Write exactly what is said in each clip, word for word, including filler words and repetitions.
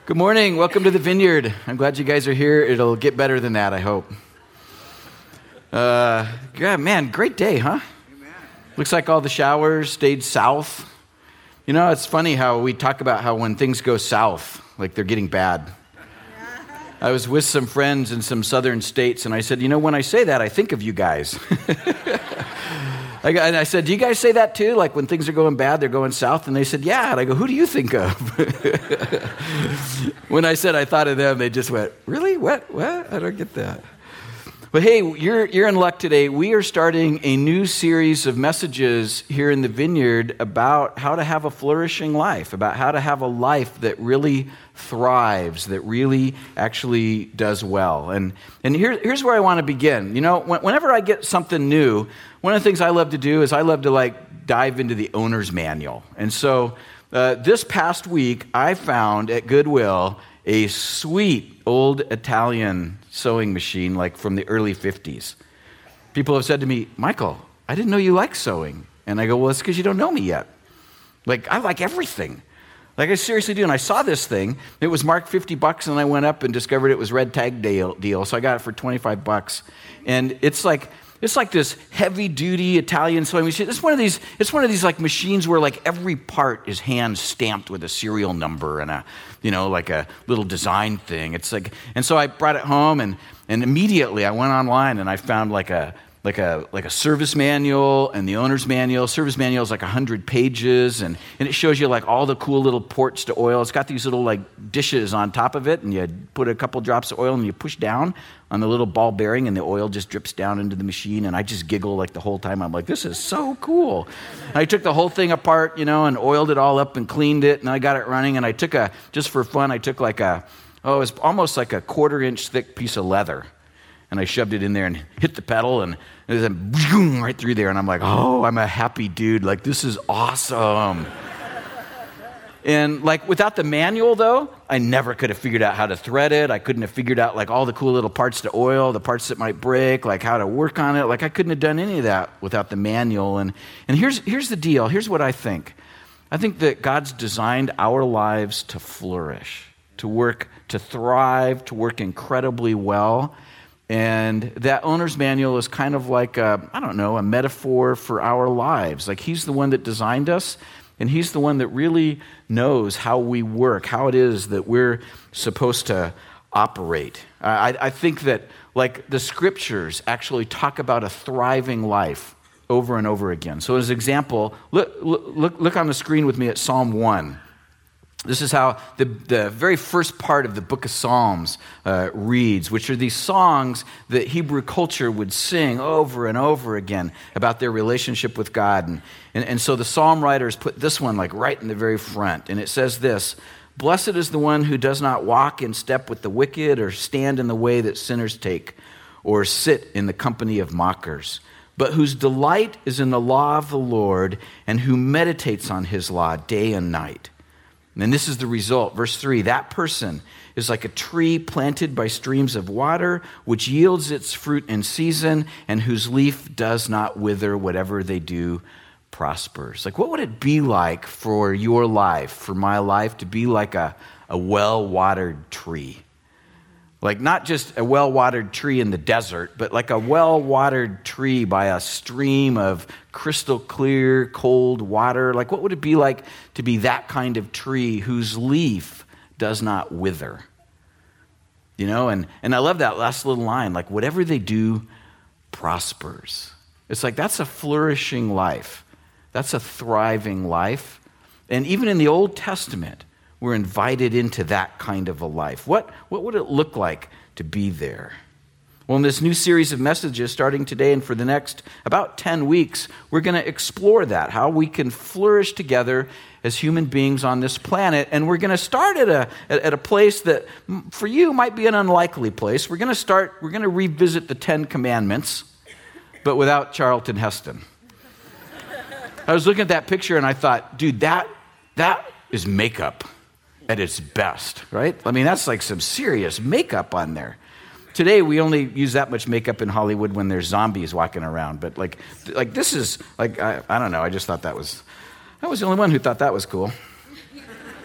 Good morning. Welcome to the Vineyard. I'm glad you guys are here. It'll get better than that, I hope. Uh, yeah, man, great day, huh? Amen. Looks like all the showers stayed south. You know, it's funny how we talk about how when things go south, like they're getting bad. I was with some friends in some southern states, and I said, you know, when I say that, I think of you guys. I, and I said, do you guys say that too? Like when things are going bad, they're going south? And they said, yeah. And I go, who do you think of? When I said I thought of them, they just went, really? What? What? I don't get that. But hey, you're you're in luck today. We are starting a new series of messages here in the Vineyard about how to have a flourishing life, about how to have a life that really thrives, that really actually does well. And and here, here's where I want to begin. You know, whenever I get something new, one of the things I love to do is I love to like dive into the owner's manual. And so uh, this past week, I found at Goodwill a sweet old Italian sewing machine like from the early fifties. People have said to me, Michael, I didn't know you liked sewing. And I go, well, it's because you don't know me yet. Like, I like everything. Like, I seriously do. And I saw this thing. It was marked fifty bucks, and I went up and discovered it was red tag deal, deal. So I got it for twenty-five bucks. And it's like, it's like this heavy-duty Italian sewing machine. It's one of these, it's one of these like machines where like every part is hand stamped with a serial number and a, you know, like a little design thing. It's like, and so I brought it home, and and immediately I went online and I found like a like a like a service manual and the owner's manual. Service manual is like a hundred pages, and and it shows you like all the cool little ports to oil. It's got these little like dishes on top of it, and you put a couple drops of oil and you push down on the little ball bearing, and the oil just drips down into the machine. And I just giggle like the whole time. I'm like, this is so cool. And I took the whole thing apart, you know, and oiled it all up and cleaned it, and I got it running. And I took a, just for fun, I took like a, oh, it was almost like a quarter inch thick piece of leather. And I shoved it in there and hit the pedal, and it was like, right through there. And I'm like, oh, I'm a happy dude. Like, this is awesome. And like without the manual though, I never could have figured out how to thread it. I couldn't have figured out like all the cool little parts to oil, the parts that might break, like how to work on it. Like I couldn't have done any of that without the manual. And and here's here's the deal. Here's what I think. I think that God's designed our lives to flourish, to work, to thrive, to work incredibly well. And that owner's manual is kind of like a, I don't know, a metaphor for our lives. Like he's the one that designed us, and he's the one that really knows how we work, how it is that we're supposed to operate. I, I think that like the scriptures actually talk about a thriving life over and over again. So as an example, look, look, look on the screen with me at Psalm one. This is how the, the very first part of the book of Psalms uh, reads, which are these songs that Hebrew culture would sing over and over again about their relationship with God. And, and, and so the psalm writers put this one like right in the very front. And it says this, "Blessed is the one who does not walk in step with the wicked, or stand in the way that sinners take, or sit in the company of mockers, but whose delight is in the law of the Lord, and who meditates on his law day and night." And this is the result. Verse three, "That person is like a tree planted by streams of water, which yields its fruit in season, and whose leaf does not wither. Whatever they do prospers." Like, what would it be like for your life, for my life, to be like a, a well-watered tree? Like not just a well-watered tree in the desert, but like a well-watered tree by a stream of crystal clear, cold water. Like what would it be like to be that kind of tree whose leaf does not wither? You know, and, and I love that last little line, like whatever they do prospers. It's like that's a flourishing life. That's a thriving life. And even in the Old Testament, we're invited into that kind of a life. What, what would it look like to be there? Well, in this new series of messages starting today and for the next about ten weeks, we're going to explore that, how we can flourish together as human beings on this planet. And we're going to start at a, at a place that for you might be an unlikely place. We're going to start, we're going to revisit the Ten Commandments, but without Charlton Heston. I was looking at that picture and I thought, dude, that that is makeup at its best, right? I mean, that's like some serious makeup on there. Today, we only use that much makeup in Hollywood when there's zombies walking around. But like, like this is like, I, I don't know. I just thought that was, I was the only one who thought that was cool.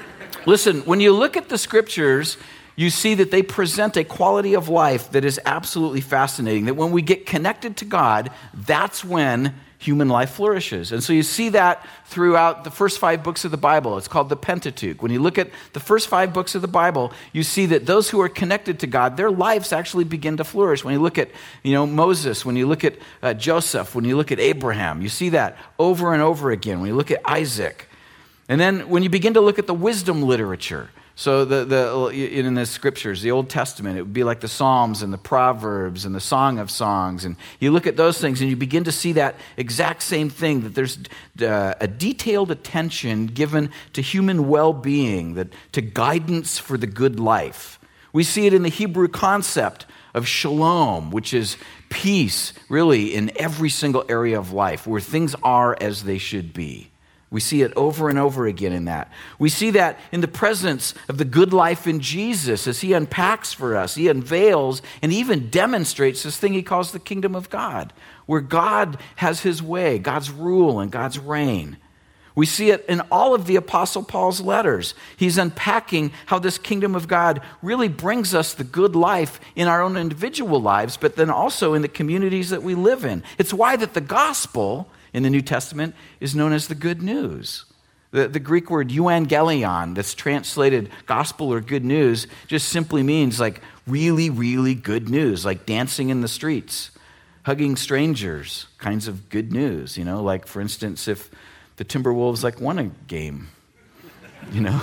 Listen, when you look at the scriptures, you see that they present a quality of life that is absolutely fascinating, that when we get connected to God, that's when human life flourishes. And so you see that throughout the first five books of the Bible. It's called the Pentateuch. When you look at the first five books of the Bible, you see that those who are connected to God, their lives actually begin to flourish. When you look at, you know, Moses, when you look at uh, Joseph, when you look at Abraham, you see that over and over again. When you look at Isaac. And then when you begin to look at the wisdom literature, so the, the in the scriptures, the Old Testament, it would be like the Psalms and the Proverbs and the Song of Songs. And you look at those things and you begin to see that exact same thing, that there's uh, a detailed attention given to human well-being, that to guidance for the good life. We see it in the Hebrew concept of shalom, which is peace, really, in every single area of life, where things are as they should be. We see it over and over again in that. We see that in the presence of the good life in Jesus as he unpacks for us. He unveils and even demonstrates this thing he calls the kingdom of God, where God has his way, God's rule and God's reign. We see it in all of the Apostle Paul's letters. He's unpacking how this kingdom of God really brings us the good life in our own individual lives, but then also in the communities that we live in. It's why that the gospel in the New Testament is known as the good news. The, the Greek word euangelion, that's translated gospel or good news, just simply means like really, really good news, like dancing in the streets, hugging strangers, kinds of good news. You know, like for instance, if the Timberwolves like won a game, you know,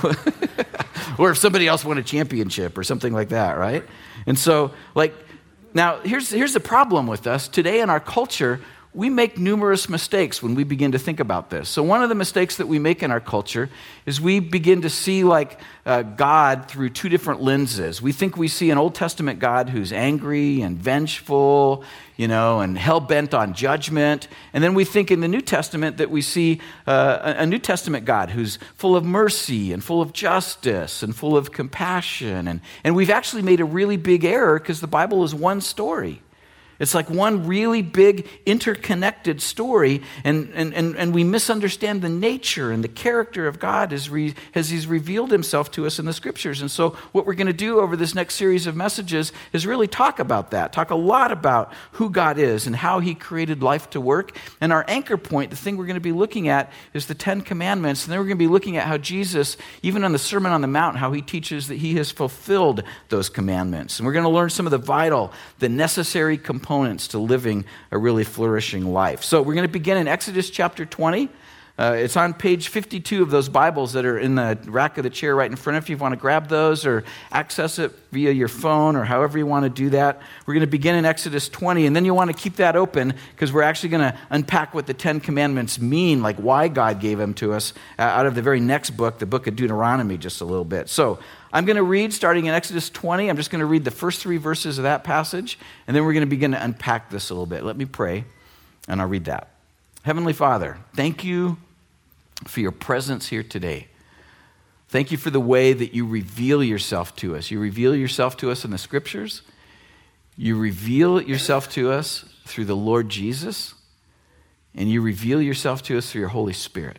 or if somebody else won a championship or something like that, right? And so, like, now here's here's the problem with us today in our culture. We make numerous mistakes when we begin to think about this. So one of the mistakes that we make in our culture is we begin to see like uh, God through two different lenses. We think we see an Old Testament God who's angry and vengeful, you know, and hell-bent on judgment. And then we think in the New Testament that we see uh, a New Testament God who's full of mercy and full of justice and full of compassion. And, and we've actually made a really big error because the Bible is one story. It's like one really big interconnected story, and, and, and, and we misunderstand the nature and the character of God as, re, as he's revealed himself to us in the scriptures. And so what we're going to do over this next series of messages is really talk about that, talk a lot about who God is and how he created life to work. And our anchor point, the thing we're going to be looking at, is the Ten Commandments. And then we're going to be looking at how Jesus, even on the Sermon on the Mount, how he teaches that he has fulfilled those commandments. And we're going to learn some of the vital, the necessary components Components to living a really flourishing life. So we're going to begin in Exodus chapter twenty. Uh, it's on page fifty-two of those Bibles that are in the rack of the chair right in front of you. If you want to grab those or access it via your phone or however you want to do that. We're going to begin in Exodus twenty, and then you want to keep that open because we're actually going to unpack what the Ten Commandments mean, like why God gave them to us uh, out of the very next book, the book of Deuteronomy, just a little bit. So I'm going to read, starting in Exodus twenty, I'm just going to read the first three verses of that passage, and then we're going to begin to unpack this a little bit. Let me pray, and I'll read that. Heavenly Father, thank you for your presence here today. Thank you for the way that you reveal yourself to us. You reveal yourself to us in the scriptures. You reveal yourself to us through the Lord Jesus, and you reveal yourself to us through your Holy Spirit.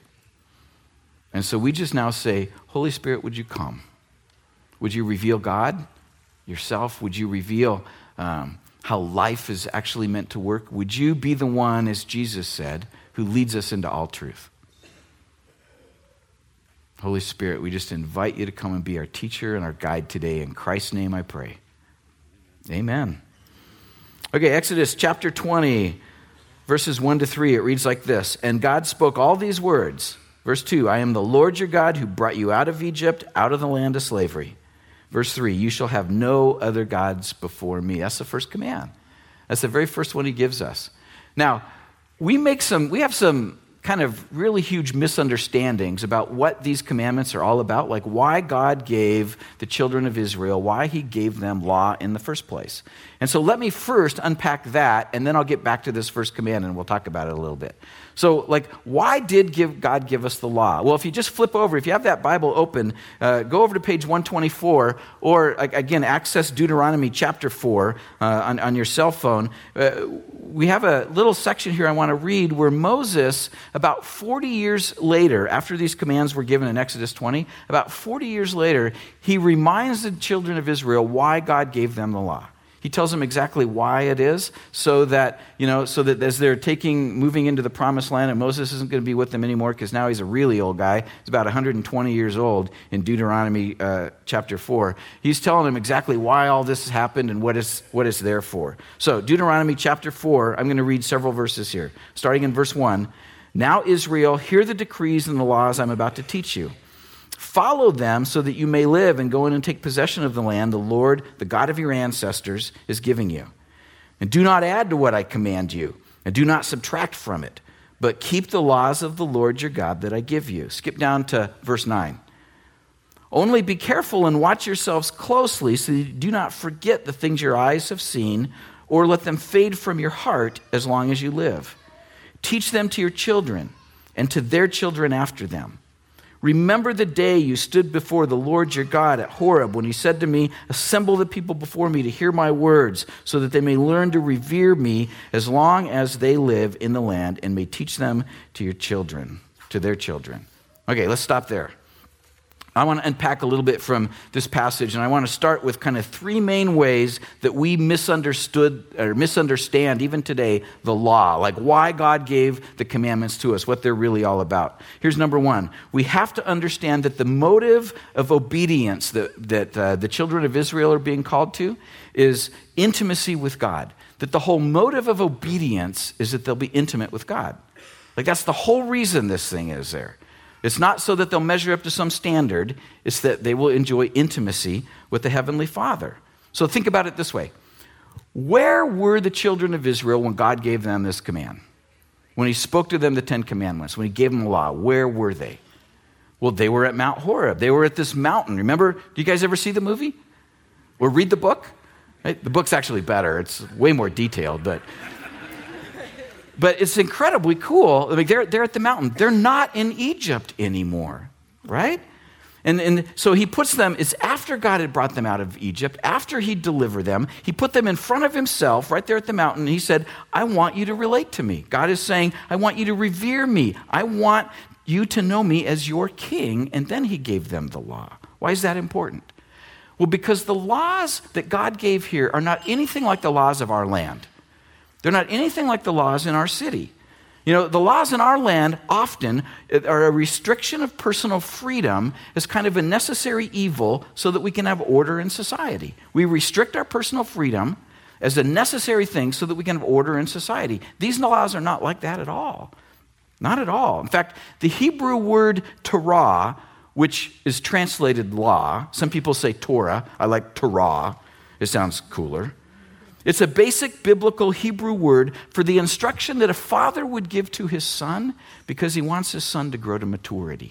And so we just now say, Holy Spirit, would you come? Would you reveal God, yourself? Would you reveal um, how life is actually meant to work? Would you be the one, as Jesus said, who leads us into all truth? Holy Spirit, we just invite you to come and be our teacher and our guide today. In Christ's name I pray. Amen. Okay, Exodus chapter twenty, verses one to three, it reads like this. And God spoke all these words. Verse two, I am the Lord your God who brought you out of Egypt, out of the land of slavery. Verse three, you shall have no other gods before me. That's the first command. That's the very first one he gives us. Now, we make some, we have some kind of really huge misunderstandings about what these commandments are all about, like why God gave the children of Israel, why he gave them law in the first place. And so let me first unpack that, and then I'll get back to this first command, and we'll talk about it a little bit. So, like, why did give God give us the law? Well, if you just flip over, if you have that Bible open, uh, go over to page one twenty-four, or, again, access Deuteronomy chapter four uh, on, on your cell phone. Uh, we have a little section here I want to read where Moses about forty years later, after these commands were given in Exodus twenty, about forty years later, he reminds the children of Israel why God gave them the law. He tells them exactly why it is, so that, you know, so that as they're taking, moving into the promised land, and Moses isn't going to be with them anymore because now he's a really old guy. He's about one hundred twenty years old in Deuteronomy uh, chapter four. He's telling them exactly why all this has happened and what it's, what it's there for. So Deuteronomy chapter four, I'm going to read several verses here. Starting in verse one. Now Israel, hear the decrees and the laws I'm about to teach you. Follow them so that you may live and go in and take possession of the land the Lord, the God of your ancestors, is giving you. And do not add to what I command you, and do not subtract from it, but keep the laws of the Lord your God that I give you. Skip down to verse nine. Only be careful and watch yourselves closely so that you do not forget the things your eyes have seen, or let them fade from your heart as long as you live. Teach them to your children and to their children after them. Remember the day you stood before the Lord your God at Horeb when he said to me, assemble the people before me to hear my words so that they may learn to revere me as long as they live in the land and may teach them to your children, to their children. Okay, let's stop there. I want to unpack a little bit from this passage, and I want to start with kind of three main ways that we misunderstood or misunderstand even today the law, like why God gave the commandments to us, what they're really all about. Here's number one. We have to understand that the motive of obedience that, that uh, the children of Israel are being called to is intimacy with God. That the whole motive of obedience is that they'll be intimate with God. Like that's the whole reason this thing is there. It's not so that they'll measure up to some standard. It's that they will enjoy intimacy with the Heavenly Father. So think about it this way. Where were the children of Israel when God gave them this command? When he spoke to them the Ten Commandments, when he gave them the law, where were they? Well, they were at Mount Horeb. They were at this mountain. Remember, do you guys ever see the movie? Or read the book? Right? The book's actually better. It's way more detailed, but... But it's incredibly cool. I mean, they're, they're at the mountain. They're not in Egypt anymore, right? And, and so he puts them, it's after God had brought them out of Egypt, after he delivered them, he put them in front of himself right there at the mountain. And he said, I want you to relate to me. God is saying, I want you to revere me. I want you to know me as your king. And then he gave them the law. Why is that important? Well, because the laws that God gave here are not anything like the laws of our land. They're not anything like the laws in our city. You know, the laws in our land often are a restriction of personal freedom as kind of a necessary evil so that we can have order in society. We restrict our personal freedom as a necessary thing so that we can have order in society. These laws are not like that at all. Not at all. In fact, the Hebrew word Torah, which is translated law, some people say Torah. I like Torah. It sounds cooler. It's a basic biblical Hebrew word for the instruction that a father would give to his son because he wants his son to grow to maturity.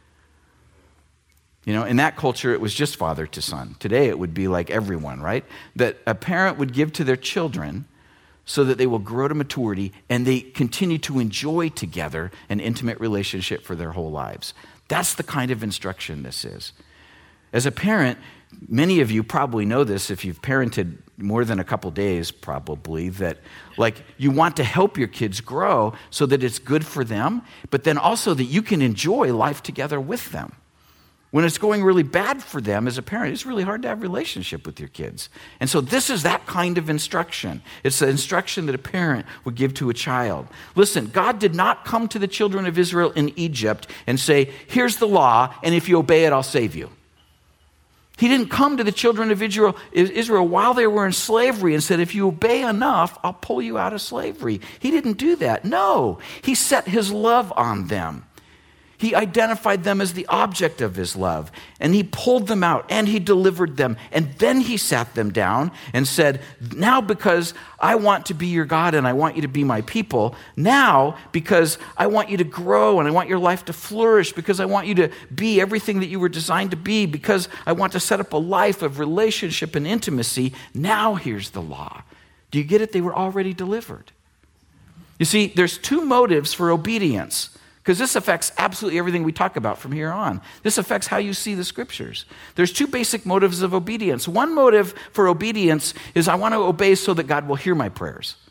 You know, in that culture, it was just father to son. Today, it would be like everyone, right? That a parent would give to their children so that they will grow to maturity and they continue to enjoy together an intimate relationship for their whole lives. That's the kind of instruction this is. As a parent, many of you probably know this if you've parented more than a couple days, probably, that like you want to help your kids grow so that it's good for them, but then also that you can enjoy life together with them. When it's going really bad for them as a parent, it's really hard to have a relationship with your kids. And so this is that kind of instruction. It's the instruction that a parent would give to a child. Listen, God did not come to the children of Israel in Egypt and say, here's the law, and if you obey it, I'll save you. He didn't come to the children of Israel, Israel while they were in slavery and said, if you obey enough, I'll pull you out of slavery. He didn't do that. No, he set his love on them. He identified them as the object of his love, and he pulled them out, and he delivered them, and then he sat them down and said, now because I want to be your God and I want you to be my people, now because I want you to grow and I want your life to flourish, because I want you to be everything that you were designed to be, because I want to set up a life of relationship and intimacy, now here's the law. Do you get it? They were already delivered. You see, there's two motives for obedience. Because this affects absolutely everything we talk about from here on. This affects how you see the scriptures. There's two basic motives of obedience. One motive for obedience is I want to obey so that God will hear my prayers.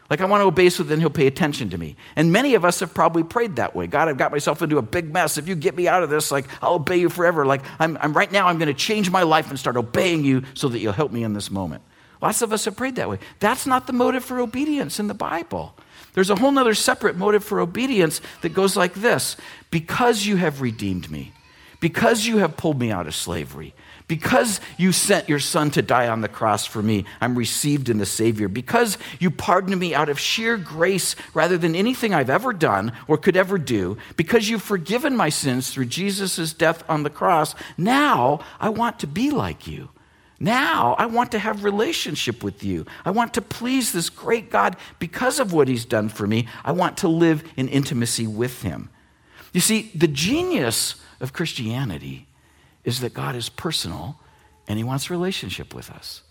Like I want to obey so then he'll pay attention to me. And many of us have probably prayed that way. God, I've got myself into a big mess. If you get me out of this, like I'll obey you forever. Like I'm, I'm right now, I'm going to change my life and start obeying you so that you'll help me in this moment. Lots of us have prayed that way. That's not the motive for obedience in the Bible. There's a whole nother separate motive for obedience that goes like this. Because you have redeemed me, because you have pulled me out of slavery, because you sent your son to die on the cross for me, I'm received in the Savior. Because you pardoned me out of sheer grace rather than anything I've ever done or could ever do, because you've forgiven my sins through Jesus' death on the cross, now I want to be like you. Now I want to have relationship with you. I want to please this great God because of what he's done for me. I want to live in intimacy with him. You see, the genius of Christianity is that God is personal and he wants relationship with us.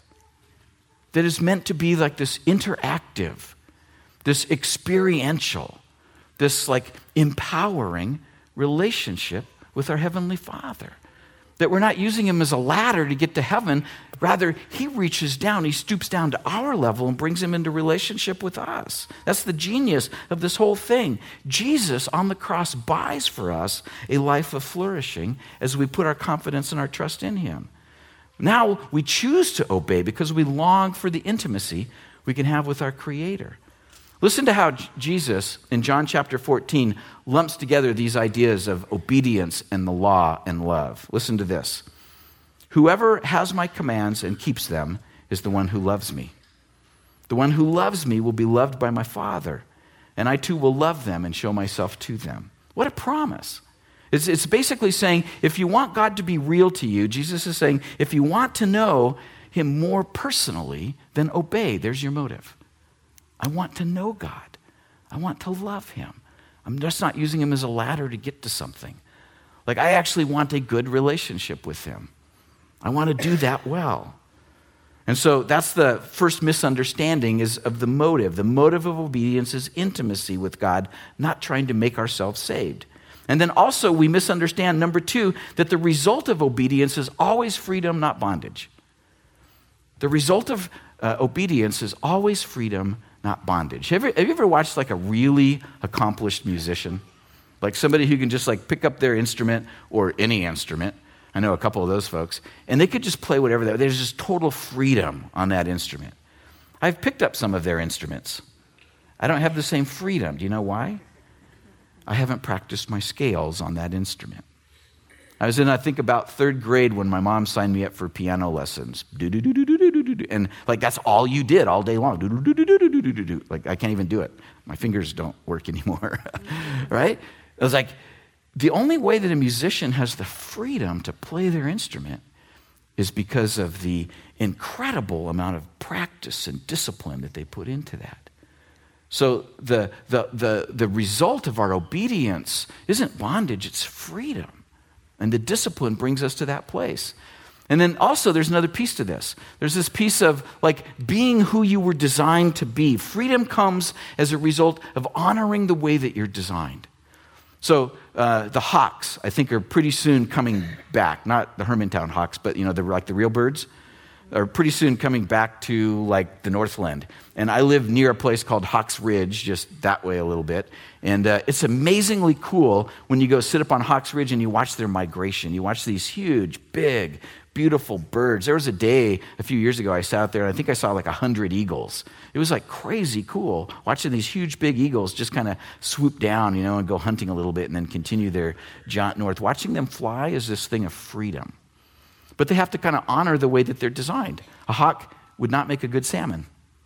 That is meant to be like this interactive, this experiential, this like empowering relationship with our Heavenly Father. That we're not using him as a ladder to get to heaven. Rather, he reaches down, he stoops down to our level and brings him into relationship with us. That's the genius of this whole thing. Jesus on the cross buys for us a life of flourishing as we put our confidence and our trust in him. Now we choose to obey because we long for the intimacy we can have with our Creator. Listen to how Jesus, in John chapter fourteen, lumps together these ideas of obedience and the law and love. Listen to this. Whoever has my commands and keeps them is the one who loves me. The one who loves me will be loved by my Father, and I too will love them and show myself to them. What a promise. It's, it's basically saying, if you want God to be real to you, Jesus is saying, if you want to know him more personally, then obey. There's your motive. I want to know God. I want to love him. I'm just not using him as a ladder to get to something. Like I actually want a good relationship with him. I want to do that well. And so that's the first misunderstanding is of the motive. The motive of obedience is intimacy with God, not trying to make ourselves saved. And then also we misunderstand, number two, that the result of obedience is always freedom, not bondage. The result of uh, obedience is always freedom, not bondage. Have you, have you ever watched like a really accomplished musician? Like somebody who can just like pick up their instrument or any instrument. I know a couple of those folks. And they could just play whatever. They, there's just total freedom on that instrument. I've picked up some of their instruments. I don't have the same freedom. Do you know why? I haven't practiced my scales on that instrument. I was in, I think, about third grade when my mom signed me up for piano lessons. And like that's all you did all day long. Like I can't even do it. My fingers don't work anymore. Right? It was like the only way that a musician has the freedom to play their instrument is because of the incredible amount of practice and discipline that they put into that. So the the the, the result of our obedience isn't bondage, it's freedom. And the discipline brings us to that place. And then also there's another piece to this. There's this piece of like being who you were designed to be. Freedom comes as a result of honoring the way that you're designed. So uh, the hawks, I think, are pretty soon coming back. Not the Hermantown hawks, but you know, they're like the real birds. Are pretty soon coming back to like the Northland. And I live near a place called Hawks Ridge, just that way a little bit. And uh, it's amazingly cool when you go sit up on Hawks Ridge and you watch their migration. You watch these huge, big, beautiful birds. There was a day a few years ago I sat out there and I think I saw like a hundred eagles. It was like crazy cool watching these huge, big eagles just kind of swoop down, you know, and go hunting a little bit and then continue their jaunt north. Watching them fly is this thing of freedom. But they have to kind of honor the way that they're designed. A hawk would not make a good salmon.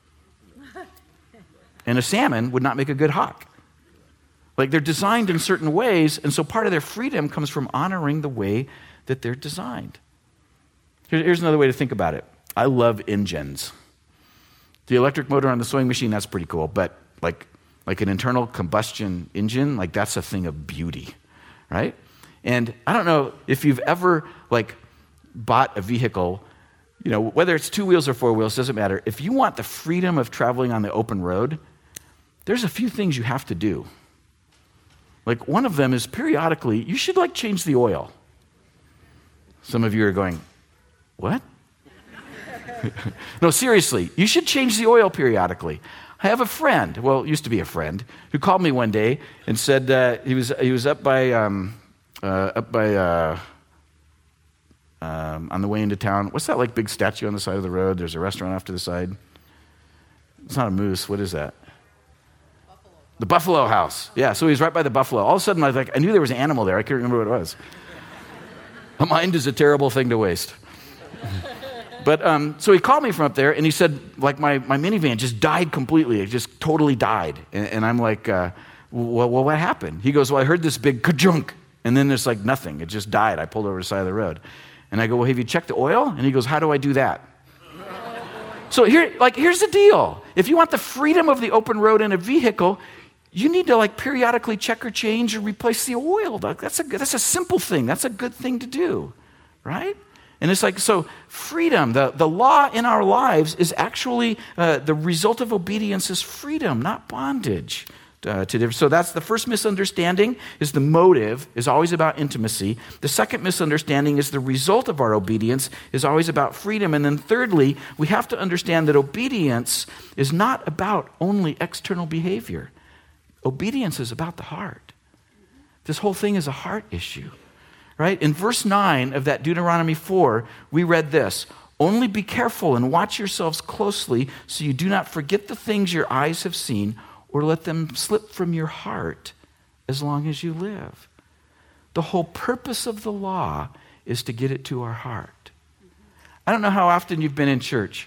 And a salmon would not make a good hawk. Like they're designed in certain ways, and so part of their freedom comes from honoring the way that they're designed. Here's another way to think about it. I love engines. The electric motor on the sewing machine, that's pretty cool, but like, like an internal combustion engine, like that's a thing of beauty, right? And I don't know if you've ever like bought a vehicle, you know, whether it's two wheels or four wheels, doesn't matter. If you want the freedom of traveling on the open road, there's a few things you have to do. Like one of them is periodically, you should like change the oil. Some of you are going, what? No, seriously, you should change the oil periodically. I have a friend, well, used to be a friend, who called me one day and said uh, he was he was up by um, uh, up by uh, um, on the way into town. What's that like big statue on the side of the road? There's a restaurant off to the side. It's not a moose. What is that? Buffalo. The Buffalo House. Yeah. So he was right by the buffalo. All of a sudden, I was like, I knew there was an animal there. I couldn't remember what it was. A mind is a terrible thing to waste. But um, so he called me from up there, and he said, like, my, my minivan just died completely. It just totally died. And, and I'm like, uh, well, well, what happened? He goes, well, I heard this big ka-junk, and then there's like nothing. It just died. I pulled over to the side of the road. And I go, well, have you checked the oil? And he goes, how do I do that? So here, like, here's the deal. If you want the freedom of the open road in a vehicle, you need to like periodically check or change or replace the oil. That's a, that's a simple thing. That's a good thing to do, right? And it's like, so freedom, the, the law in our lives is actually, uh, the result of obedience is freedom, not bondage. Uh, to different. So that's the first misunderstanding, is the motive is always about intimacy. The second misunderstanding is the result of our obedience is always about freedom. And then thirdly, we have to understand that obedience is not about only external behavior. Obedience is about the heart. This whole thing is a heart issue. Right? In verse nine of that Deuteronomy four, we read this: only be careful and watch yourselves closely so you do not forget the things your eyes have seen or let them slip from your heart as long as you live. The whole purpose of the law is to get it to our heart. I don't know how often you've been in church,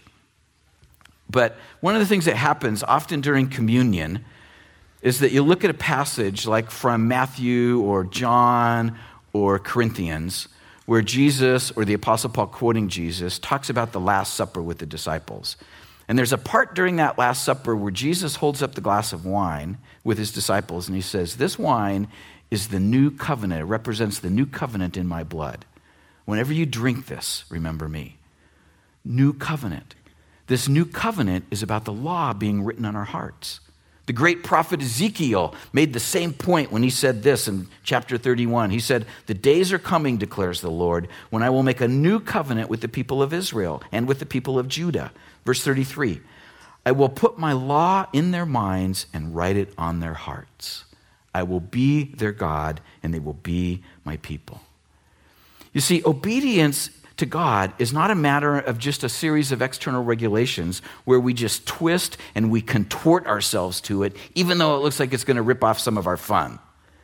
but one of the things that happens often during communion is that you look at a passage like from Matthew or John or Corinthians, where Jesus, or the Apostle Paul quoting Jesus, talks about the Last Supper with the disciples. And there's a part during that Last Supper where Jesus holds up the glass of wine with his disciples, and he says, this wine is the new covenant. It represents the new covenant in my blood. Whenever you drink this, remember me. New covenant. This new covenant is about the law being written on our hearts. The great prophet Ezekiel made the same point when he said this in chapter thirty-one. He said, the days are coming, declares the Lord, when I will make a new covenant with the people of Israel and with the people of Judah. Verse thirty-three, I will put my law in their minds and write it on their hearts. I will be their God and they will be my people. You see, obedience to God is not a matter of just a series of external regulations where we just twist and we contort ourselves to it, even though it looks like it's going to rip off some of our fun.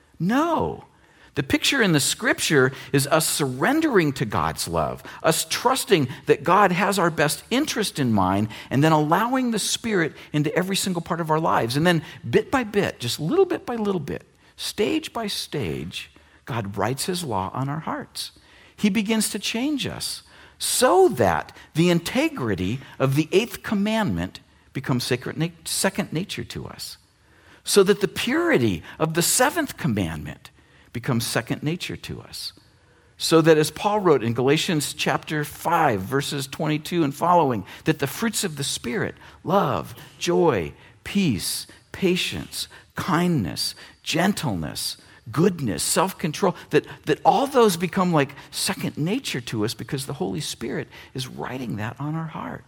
No. The picture in the scripture is us surrendering to God's love, us trusting that God has our best interest in mind, and then allowing the Spirit into every single part of our lives. And then bit by bit, just little bit by little bit, stage by stage, God writes his law on our hearts. He begins to change us so that the integrity of the eighth commandment becomes sacred na- second nature to us. So that the purity of the seventh commandment becomes second nature to us. So that, as Paul wrote in Galatians chapter five, verses twenty-two and following, that the fruits of the Spirit, love, joy, peace, patience, kindness, gentleness, goodness, self-control, that, that all those become like second nature to us because the Holy Spirit is writing that on our heart.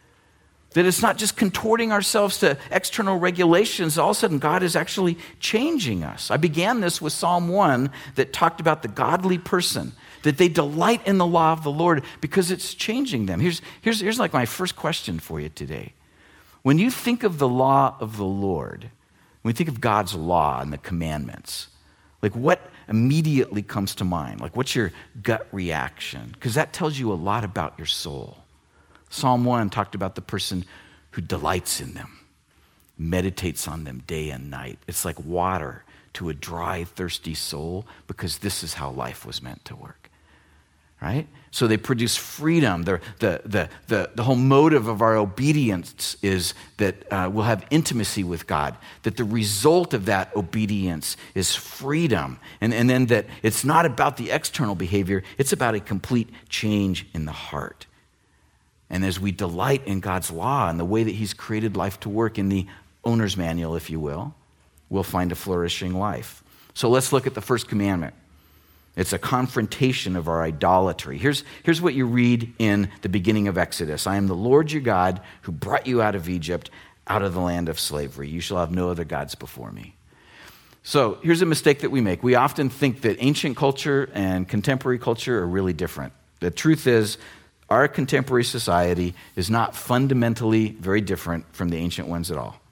That it's not just contorting ourselves to external regulations. All of a sudden, God is actually changing us. I began this with Psalm one that talked about the godly person, that they delight in the law of the Lord because it's changing them. Here's, here's, here's like my first question for you today. When you think of the law of the Lord, when you think of God's law and the commandments, like what immediately comes to mind? Like what's your gut reaction? Because that tells you a lot about your soul. Psalm one talked about the person who delights in them, meditates on them day and night. It's like water to a dry, thirsty soul because this is how life was meant to work, right? So they produce freedom. The, the, the, the, the whole motive of our obedience is that uh, we'll have intimacy with God, that the result of that obedience is freedom, and, and then that it's not about the external behavior, it's about a complete change in the heart. And as we delight in God's law and the way that he's created life to work in the owner's manual, if you will, we'll find a flourishing life. So let's look at the first commandment. It's a confrontation of our idolatry. Here's, here's what you read in the beginning of Exodus. I am the Lord your God who brought you out of Egypt, out of the land of slavery. You shall have no other gods before me. So here's a mistake that we make. We often think that ancient culture and contemporary culture are really different. The truth is, our contemporary society is not fundamentally very different from the ancient ones at all.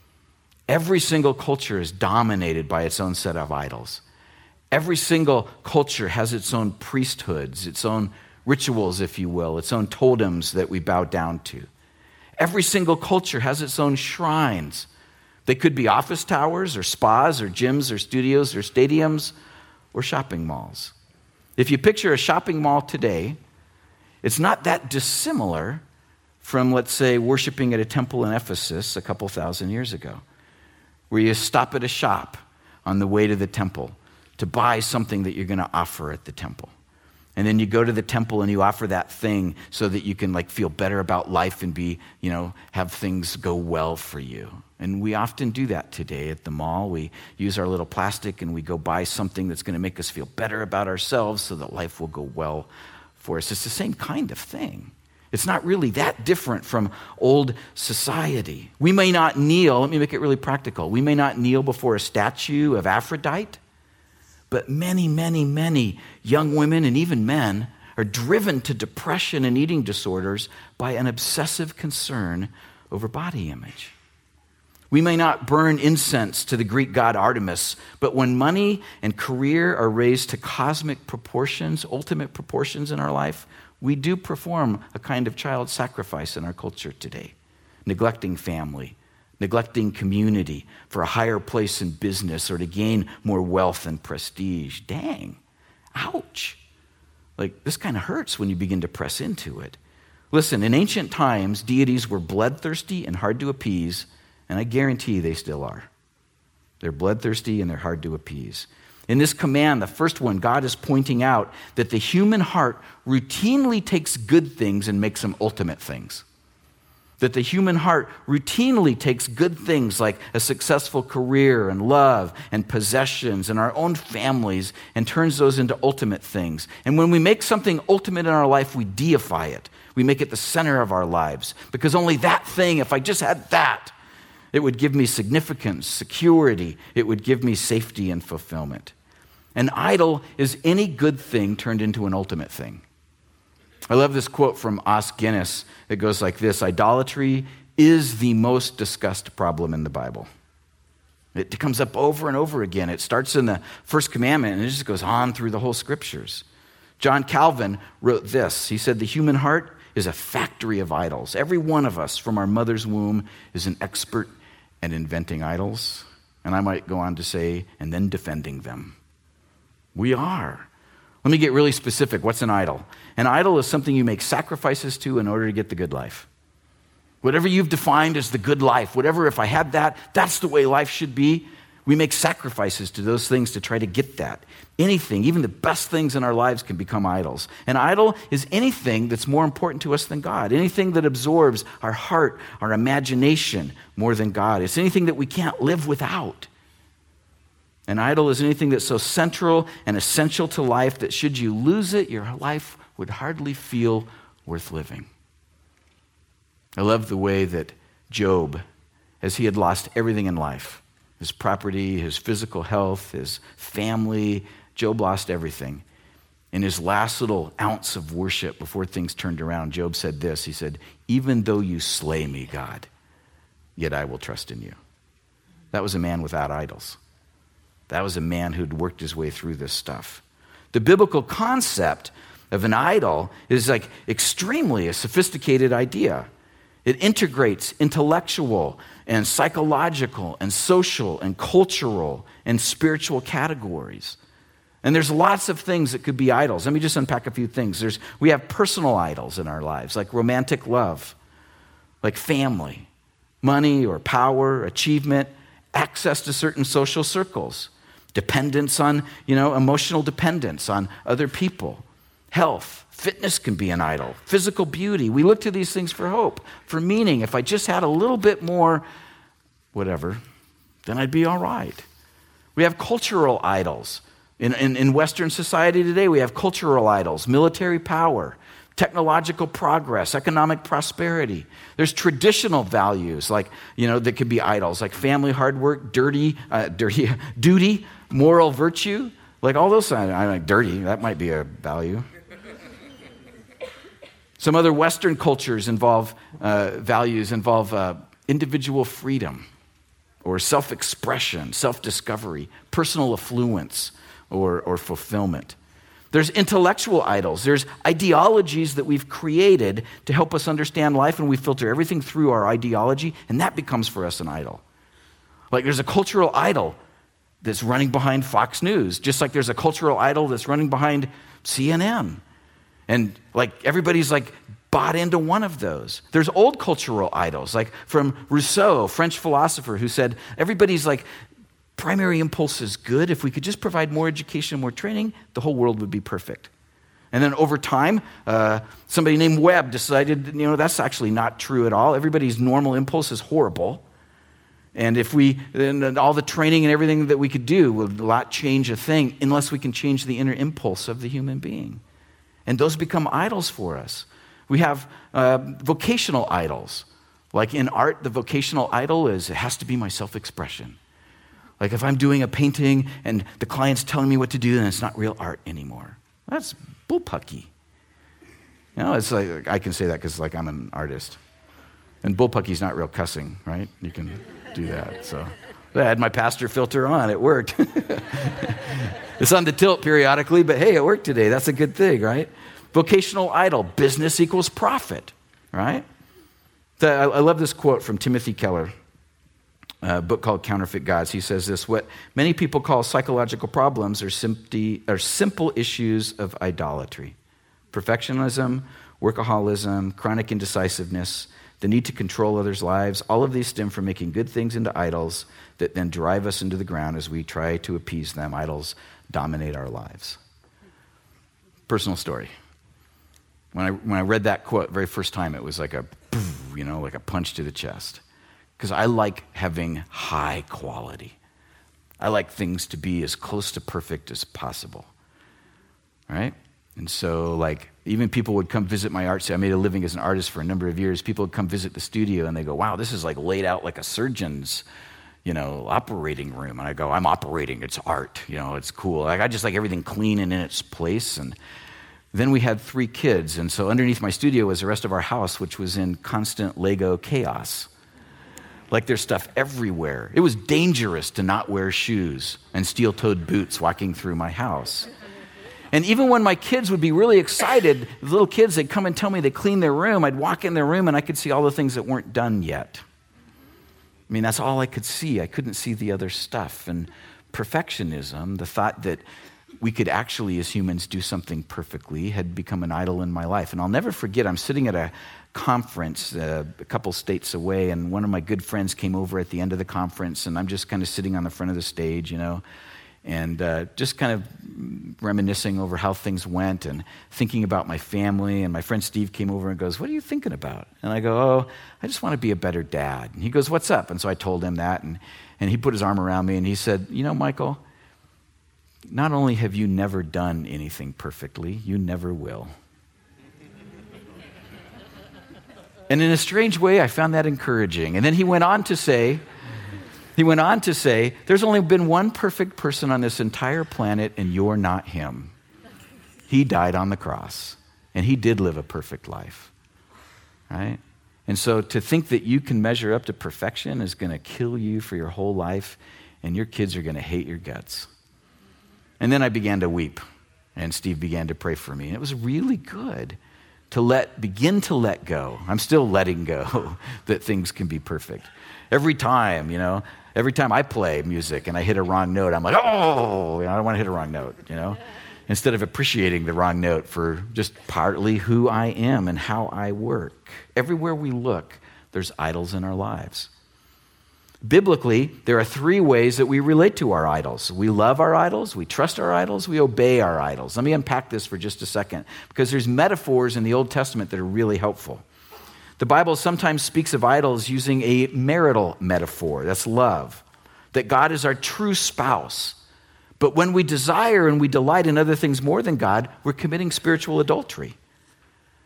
Every single culture is dominated by its own set of idols. Every single culture has its own priesthoods, its own rituals, if you will, its own totems that we bow down to. Every single culture has its own shrines. They could be office towers or spas or gyms or studios or stadiums or shopping malls. If you picture a shopping mall today, it's not that dissimilar from, let's say, worshiping at a temple in Ephesus a couple thousand years ago, where you stop at a shop on the way to the temple to buy something that you're going to offer at the temple. And then you go to the temple and you offer that thing so that you can like feel better about life and be, you know, have things go well for you. And we often do that today at the mall. We use our little plastic and we go buy something that's going to make us feel better about ourselves so that life will go well for us. It's the same kind of thing. It's not really that different from old society. We may not kneel, let me make it really practical. We may not kneel before a statue of Aphrodite, but many, many, many young women and even men are driven to depression and eating disorders by an obsessive concern over body image. We may not burn incense to the Greek god Artemis, but when money and career are raised to cosmic proportions, ultimate proportions in our life, we do perform a kind of child sacrifice in our culture today, neglecting family, neglecting community for a higher place in business or to gain more wealth and prestige. Dang, ouch. Like, this kind of hurts when you begin to press into it. Listen, in ancient times, deities were bloodthirsty and hard to appease, and I guarantee they still are. They're bloodthirsty and they're hard to appease. In this command, the first one, God is pointing out that the human heart routinely takes good things and makes them ultimate things. That the human heart routinely takes good things like a successful career and love and possessions and our own families and turns those into ultimate things. And when we make something ultimate in our life, we deify it. We make it the center of our lives because only that thing, if I just had that, it would give me significance, security. It would give me safety and fulfillment. An idol is any good thing turned into an ultimate thing. I love this quote from Os Guinness that goes like this: idolatry is the most discussed problem in the Bible. It comes up over and over again. It starts in the first commandment and it just goes on through the whole scriptures. John Calvin wrote this. He said, the human heart is a factory of idols. Every one of us from our mother's womb is an expert at inventing idols. And I might go on to say, and then defending them. We are. Let me get really specific. What's an idol? An idol is something you make sacrifices to in order to get the good life. Whatever you've defined as the good life, whatever, if I had that, that's the way life should be. We make sacrifices to those things to try to get that. Anything, even the best things in our lives can become idols. An idol is anything that's more important to us than God. Anything that absorbs our heart, our imagination more than God. It's anything that we can't live without. An idol is anything that's so central and essential to life that should you lose it, your life would hardly feel worth living. I love the way that Job, as he had lost everything in life, his property, his physical health, his family, Job lost everything. In his last little ounce of worship before things turned around, Job said this. He said, even though you slay me, God, yet I will trust in you. That was a man without idols. That was a man who'd worked his way through this stuff. The biblical concept of an idol is like extremely a sophisticated idea. It integrates intellectual and psychological and social and cultural and spiritual categories. And there's lots of things that could be idols. Let me just unpack a few things. There's, we have personal idols in our lives, like romantic love, like family, money or power, achievement, access to certain social circles, dependence on, you know, emotional dependence on other people, health, fitness can be an idol, physical beauty. We look to these things for hope, for meaning. If I just had a little bit more, whatever, then I'd be all right. We have cultural idols. In, in, in Western society today, we have cultural idols, military power, technological progress, economic prosperity. There's traditional values like, you know, that could be idols, like family, hard work, dirty, uh, dirty, duty, moral virtue, like all those. I like dirty. That might be a value. Some other Western cultures involve uh, values involve uh, individual freedom, or self-expression, self-discovery, personal affluence, or or fulfillment. There's intellectual idols. There's ideologies that we've created to help us understand life, and we filter everything through our ideology, and that becomes for us an idol. Like there's a cultural idol that's running behind Fox News, just like there's a cultural idol that's running behind C N N. And like everybody's like bought into one of those. There's old cultural idols, like from Rousseau, French philosopher, who said everybody's like primary impulse is good. If we could just provide more education, more training, the whole world would be perfect. And then over time, uh, somebody named Webb decided, you know, that's actually not true at all. Everybody's normal impulse is horrible. And if we, and all the training and everything that we could do will not change a thing unless we can change the inner impulse of the human being. And those become idols for us. We have uh, vocational idols. Like in art, the vocational idol is, it has to be my self-expression. Like if I'm doing a painting and the client's telling me what to do, then it's not real art anymore. That's bullpucky. You know, it's like, I can say that because like I'm an artist. And bullpucky's not real cussing, right? You can do that, so. I had my pastor filter on, it worked. It's on the tilt periodically, but hey, it worked today. That's a good thing, right? Vocational idol, business equals profit, right? The, I, I love this quote from Timothy Keller, a book called Counterfeit Gods. He says this: what many people call psychological problems are, simply, are simple issues of idolatry. Perfectionism, workaholism, chronic indecisiveness, the need to control others' lives, all of these stem from making good things into idols that then drive us into the ground as we try to appease them. Idols dominate our lives. Personal story. When I when I read that quote very first time, it was like a, you know, like a punch to the chest. Because I like having high quality. I like things to be as close to perfect as possible, right? And so, like, even people would come visit my art studio. I made a living as an artist for a number of years. People would come visit the studio, and they go, wow, this is like laid out like a surgeon's, you know, operating room. And I go, I'm operating. It's art. You know, it's cool. Like, I just like everything clean and in its place. And then we had three kids. And so underneath my studio was the rest of our house, which was in constant Lego chaos. Like, there's stuff everywhere. It was dangerous to not wear shoes and steel-toed boots walking through my house. And even when my kids would be really excited, the little kids, they'd come and tell me they cleaned their room. I'd walk in their room and I could see all the things that weren't done yet. I mean, that's all I could see. I couldn't see the other stuff. And perfectionism, the thought that we could actually, as humans, do something perfectly, had become an idol in my life. And I'll never forget, I'm sitting at a conference uh, a couple states away, and one of my good friends came over at the end of the conference, and I'm just kind of sitting on the front of the stage, you know, and uh, just kind of reminiscing over how things went and thinking about my family. And my friend Steve came over and goes, what are you thinking about? And I go, oh, I just want to be a better dad. And he goes, what's up? And so I told him that, and, and he put his arm around me and he said, you know, Michael, not only have you never done anything perfectly, you never will. And in a strange way, I found that encouraging. And then he went on to say, He went on to say, there's only been one perfect person on this entire planet, and you're not him. He died on the cross, and he did live a perfect life, right? And so to think that you can measure up to perfection is going to kill you for your whole life, and your kids are going to hate your guts. And then I began to weep, and Steve began to pray for me. And it was really good to let begin to let go. I'm still letting go that things can be perfect. Every time, you know, every time I play music and I hit a wrong note, I'm like, oh, you know, I don't want to hit a wrong note, you know, instead of appreciating the wrong note for just partly who I am and how I work. Everywhere we look, there's idols in our lives. Biblically, there are three ways that we relate to our idols. We love our idols, we trust our idols, we obey our idols. Let me unpack this for just a second, because there's metaphors in the Old Testament that are really helpful. The Bible sometimes speaks of idols using a marital metaphor. That's love. That God is our true spouse. But when we desire and we delight in other things more than God, we're committing spiritual adultery.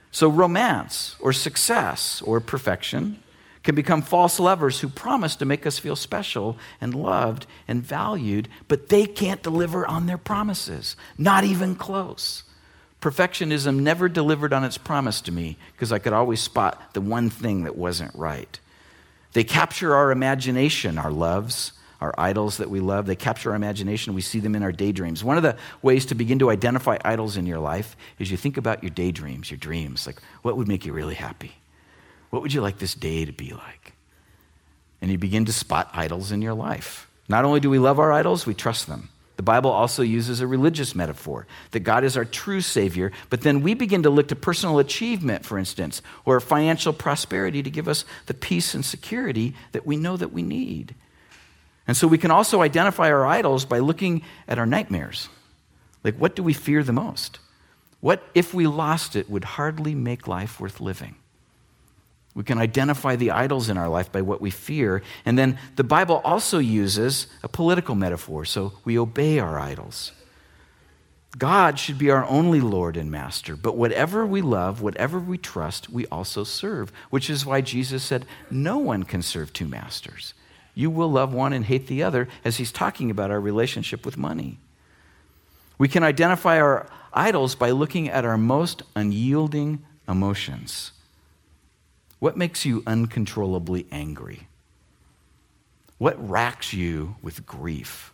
So romance or success or perfection can become false lovers who promise to make us feel special and loved and valued, but they can't deliver on their promises, not even close. Perfectionism never delivered on its promise to me because I could always spot the one thing that wasn't right. They capture our imagination, our loves, our idols that we love. They capture our imagination. We see them in our daydreams. One of the ways to begin to identify idols in your life is you think about your daydreams, your dreams. Like, what would make you really happy? What would you like this day to be like? And you begin to spot idols in your life. Not only do we love our idols, we trust them. The Bible also uses a religious metaphor, that God is our true Savior, but then we begin to look to personal achievement, for instance, or financial prosperity to give us the peace and security that we know that we need. And so we can also identify our idols by looking at our nightmares. Like, what do we fear the most? What, if we lost it, would hardly make life worth living? We can identify the idols in our life by what we fear. And then the Bible also uses a political metaphor, so we obey our idols. God should be our only Lord and Master, but whatever we love, whatever we trust, we also serve, which is why Jesus said, no one can serve two masters. You will love one and hate the other, as he's talking about our relationship with money. We can identify our idols by looking at our most unyielding emotions. What makes you uncontrollably angry? What racks you with grief?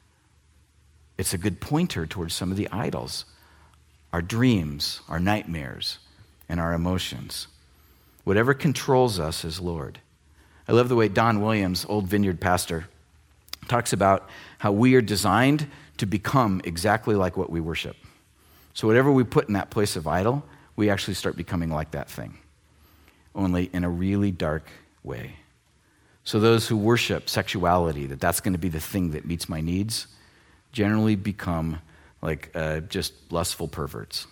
It's a good pointer towards some of the idols, our dreams, our nightmares, and our emotions. Whatever controls us is Lord. I love the way Don Williams, old Vineyard pastor, talks about how we are designed to become exactly like what we worship. So whatever we put in that place of idol, we actually start becoming like that thing, only in a really dark way. So those who worship sexuality, that that's going to be the thing that meets my needs, generally become like uh, just lustful perverts.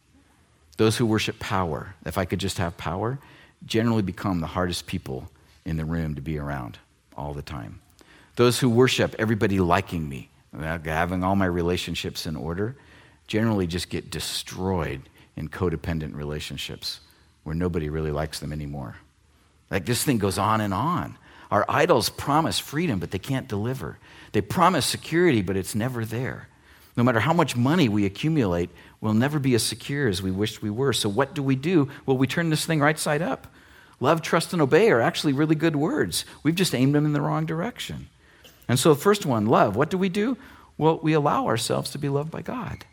Those who worship power, if I could just have power, generally become the hardest people in the room to be around all the time. Those who worship everybody liking me, having all my relationships in order, generally just get destroyed in codependent relationships where nobody really likes them anymore. Like, this thing goes on and on. Our idols promise freedom, but they can't deliver. They promise security, but it's never there. No matter how much money we accumulate, we'll never be as secure as we wished we were. So what do we do? Well, we turn this thing right side up. Love, trust, and obey are actually really good words. We've just aimed them in the wrong direction. And so the first one, love. What do we do? Well, we allow ourselves to be loved by God.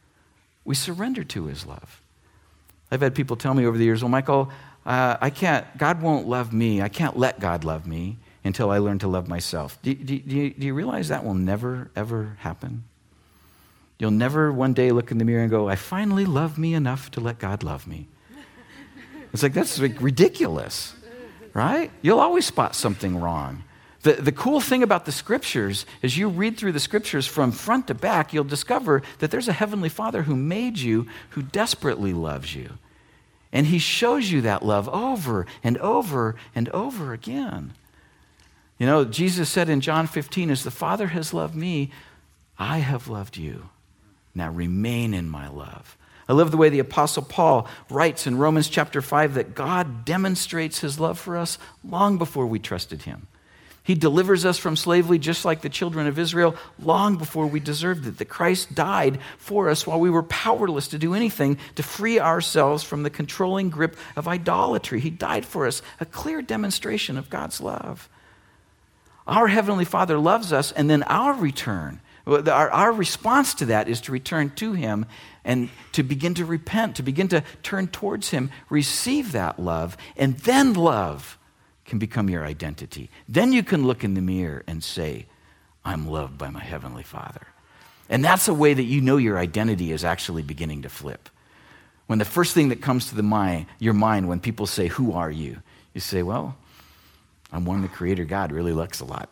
We surrender to his love. I've had people tell me over the years, well, Michael, uh, I can't, God won't love me. I can't let God love me until I learn to love myself. Do, do, do, you, do you realize that will never, ever happen? You'll never one day look in the mirror and go, I finally love me enough to let God love me. It's like, that's like ridiculous, right? You'll always spot something wrong. The, the cool thing about the scriptures is you read through the scriptures from front to back, you'll discover that there's a heavenly Father who made you, who desperately loves you. And he shows you that love over and over and over again. You know, Jesus said in John fifteen, as the Father has loved me, I have loved you. Now remain in my love. I love the way the Apostle Paul writes in Romans chapter five that God demonstrates his love for us long before we trusted him. He delivers us from slavery just like the children of Israel long before we deserved it. That Christ died for us while we were powerless to do anything to free ourselves from the controlling grip of idolatry. He died for us, a clear demonstration of God's love. Our Heavenly Father loves us, and then our return, our, our response to that is to return to him and to begin to repent, to begin to turn towards him, receive that love, and then love can become your identity. Then you can look in the mirror and say, I'm loved by my Heavenly Father. And that's a way that you know your identity is actually beginning to flip. When the first thing that comes to the mind, your mind when people say, who are you? You say, well, I'm one the Creator God really likes a lot.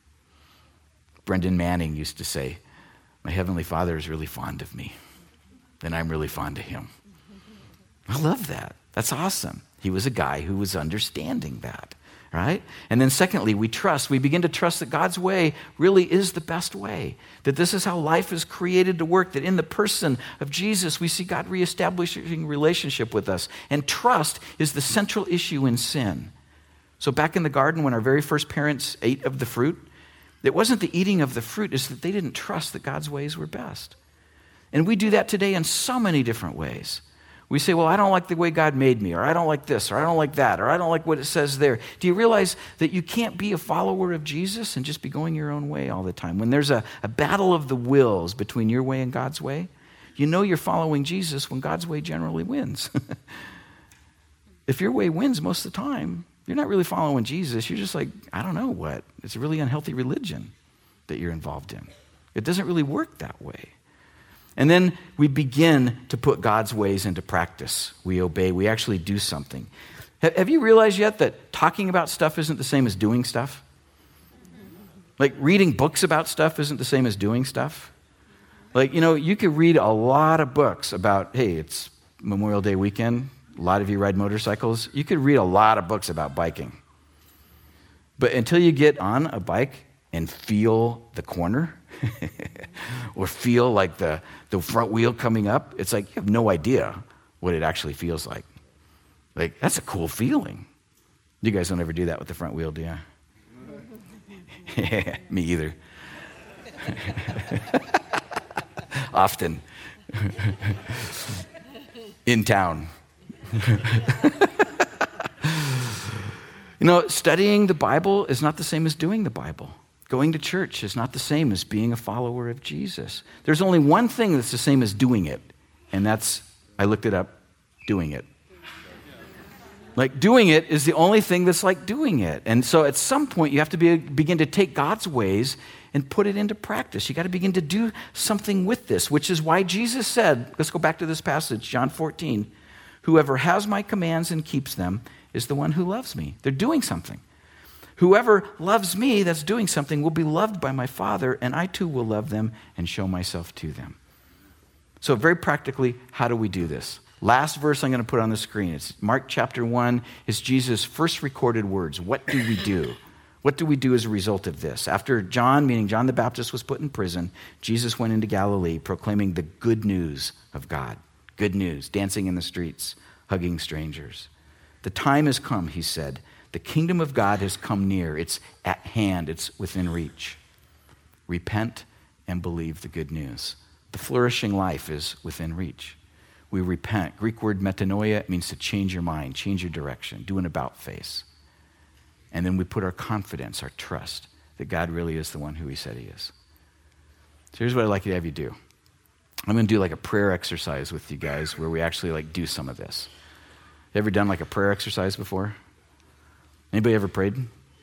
Brendan Manning used to say, my Heavenly Father is really fond of me, and I'm really fond of him. I love that. That's awesome. He was a guy who was understanding that. right? And then secondly, we trust. We begin to trust that God's way really is the best way, that this is how life is created to work, that in the person of Jesus, we see God reestablishing relationship with us. And trust is the central issue in sin. So back in the garden when our very first parents ate of the fruit, it wasn't the eating of the fruit, it's that they didn't trust that God's ways were best. And we do that today in so many different ways. We say, well, I don't like the way God made me, or I don't like this, or I don't like that, or I don't like what it says there. Do you realize that you can't be a follower of Jesus and just be going your own way all the time? When there's a, a battle of the wills between your way and God's way, you know you're following Jesus when God's way generally wins. If your way wins most of the time, you're not really following Jesus. You're just like, I don't know what. It's a really unhealthy religion that you're involved in. It doesn't really work that way. And then we begin to put God's ways into practice. We obey. We actually do something. Have you realized yet that talking about stuff isn't the same as doing stuff? Like reading books about stuff isn't the same as doing stuff? Like, you know, you could read a lot of books about, hey, it's Memorial Day weekend. A lot of you ride motorcycles. You could read a lot of books about biking. But until you get on a bike and feel the corner or feel like the, the front wheel coming up, it's like you have no idea what it actually feels like. Like, that's a cool feeling. You guys don't ever do that with the front wheel, do you? Me either. Often. In town. You know, studying the Bible is not the same as doing the Bible. Going to church is not the same as being a follower of Jesus. There's only one thing that's the same as doing it, and that's, I looked it up, doing it. Like doing it is the only thing that's like doing it. And so at some point you have to be, begin to take God's ways and put it into practice. You got to begin to do something with this, which is why Jesus said, let's go back to this passage, John fourteen, whoever has my commands and keeps them is the one who loves me. They're doing something. Whoever loves me, that's doing something, will be loved by my Father, and I too will love them and show myself to them. So very practically, how do we do this? Last verse I'm going to put on the screen. It's Mark chapter one. Is Jesus' first recorded words. What do we do? What do we do as a result of this? After John, meaning John the Baptist, was put in prison, Jesus went into Galilee proclaiming the good news of God. Good news, dancing in the streets, hugging strangers. The time has come, he said. The kingdom of God has come near. It's at hand. It's within reach. Repent and believe the good news. The flourishing life is within reach. We repent. Greek word metanoia means to change your mind, change your direction, do an about face. And then we put our confidence, our trust that God really is the one who he said he is. So here's what I'd like to have you do. I'm going to do like a prayer exercise with you guys where we actually like do some of this. You ever done like a prayer exercise before? Anybody ever prayed?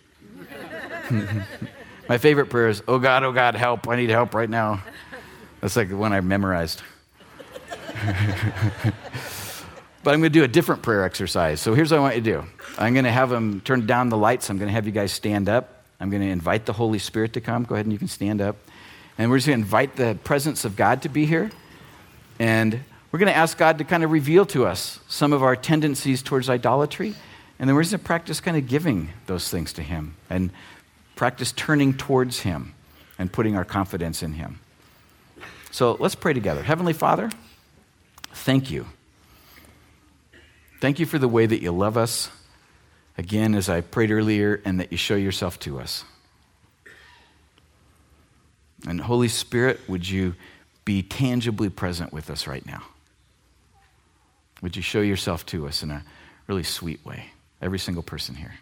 My favorite prayer is, oh God, oh God, help. I need help right now. That's like the one I memorized. But I'm going to do a different prayer exercise. So here's what I want you to do. I'm going to have them turn down the lights. I'm going to have you guys stand up. I'm going to invite the Holy Spirit to come. Go ahead and you can stand up. And we're just going to invite the presence of God to be here. And we're going to ask God to kind of reveal to us some of our tendencies towards idolatry. And then we're just going to practice kind of giving those things to him and practice turning towards him and putting our confidence in him. So let's pray together. Heavenly Father, thank you. Thank you for the way that you love us, again, as I prayed earlier, and that you show yourself to us. And Holy Spirit, would you be tangibly present with us right now? Would you show yourself to us in a really sweet way? Every single person here.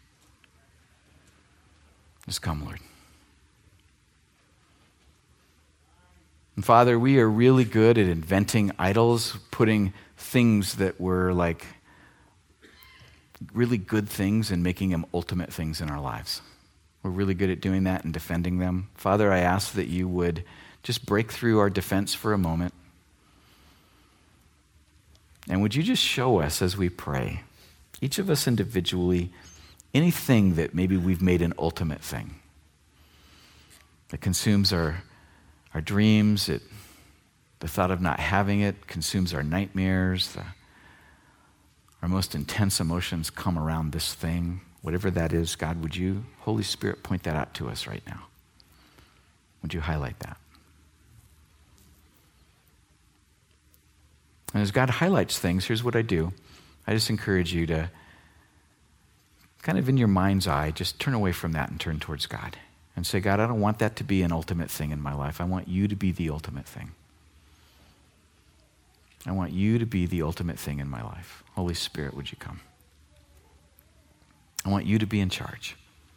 Just come, Lord. And Father, we are really good at inventing idols, putting things that were like really good things and making them ultimate things in our lives. We're really good at doing that and defending them. Father, I ask that you would just break through our defense for a moment. And would you just show us as we pray, each of us individually, anything that maybe we've made an ultimate thing that consumes our, our dreams, it, the thought of not having it consumes our nightmares, the, our most intense emotions come around this thing. Whatever that is, God, would you, Holy Spirit, point that out to us right now? Would you highlight that? And as God highlights things, here's what I do. I just encourage you to kind of in your mind's eye, just turn away from that and turn towards God and say, God, I don't want that to be an ultimate thing in my life. I want you to be the ultimate thing. I want you to be the ultimate thing in my life. Holy Spirit, would you come? I want you to be in charge.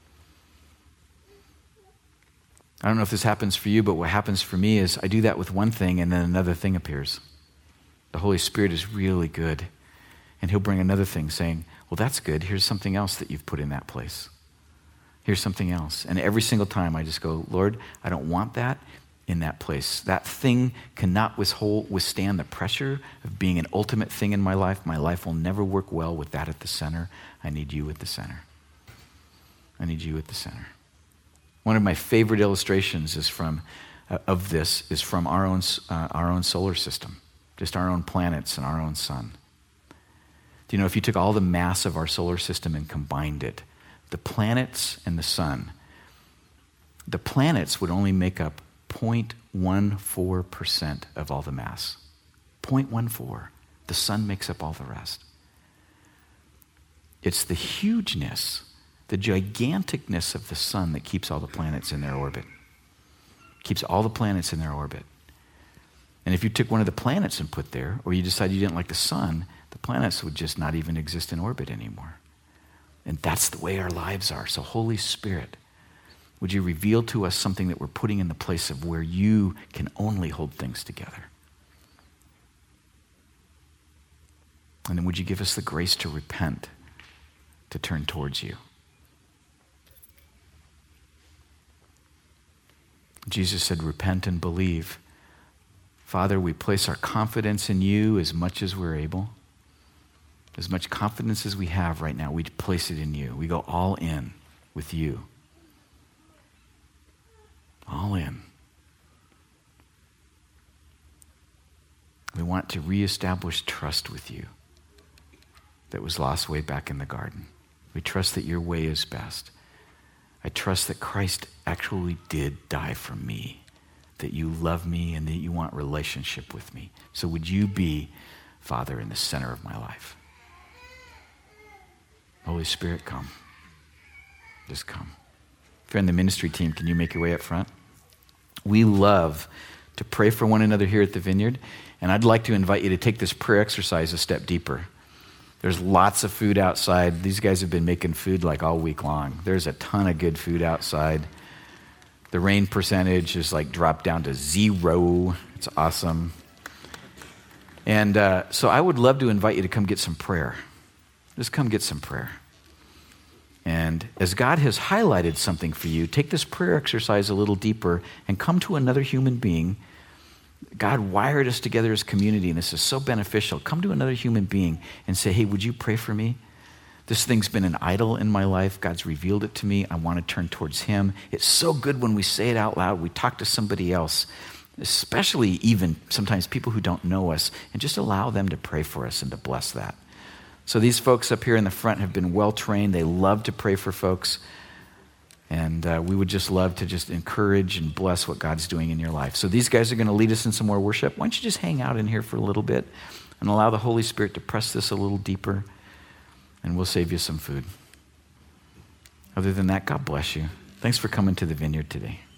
I don't know if this happens for you, but what happens for me is I do that with one thing and then another thing appears. The Holy Spirit is really good. And he'll bring another thing saying, well, that's good. Here's something else that you've put in that place. Here's something else. And every single time I just go, Lord, I don't want that in that place. That thing cannot withhold, withstand the pressure of being an ultimate thing in my life. My life will never work well with that at the center. I need you at the center. I need you at the center. One of my favorite illustrations is from uh, of this is from our own uh, our own solar system, just our own planets and our own sun. Do you know if you took all the mass of our solar system and combined it, the planets and the sun, the planets would only make up zero point one four percent of all the mass. zero point one four. The sun makes up all the rest. It's the hugeness, the giganticness of the sun that keeps all the planets in their orbit. Keeps all the planets in their orbit. And if you took one of the planets and put there, or you decided you didn't like the sun, the planets would just not even exist in orbit anymore. And that's the way our lives are. So Holy Spirit, would you reveal to us something that we're putting in the place of where you can only hold things together? And then would you give us the grace to repent, to turn towards you? Jesus said, repent and believe. Father, we place our confidence in you as much as we're able. As much confidence as we have right now, we place it in you. We go all in with you. All in. We want to reestablish trust with you that was lost way back in the garden. We trust that your way is best. I trust that Christ actually did die for me, that you love me and that you want relationship with me. So would you be, Father, in the center of my life? Holy Spirit, come. Just come. If you're in the ministry team, can you make your way up front? We love to pray for one another here at the Vineyard, and I'd like to invite you to take this prayer exercise a step deeper. There's lots of food outside. These guys have been making food like all week long. There's a ton of good food outside. The rain percentage is like dropped down to zero. It's awesome. And uh, so I would love to invite you to come get some prayer. Just come get some prayer. And as God has highlighted something for you, take this prayer exercise a little deeper and come to another human being. God wired us together as community, and this is so beneficial. Come to another human being and say, hey, would you pray for me? This thing's been an idol in my life. God's revealed it to me. I want to turn towards him. It's so good when we say it out loud. We talk to somebody else, especially even sometimes people who don't know us, and just allow them to pray for us and to bless that. So these folks up here in the front have been well-trained. They love to pray for folks. And uh, we would just love to just encourage and bless what God's doing in your life. So these guys are going to lead us in some more worship. Why don't you just hang out in here for a little bit and allow the Holy Spirit to press this a little deeper, and we'll save you some food. Other than that, God bless you. Thanks for coming to the Vineyard today.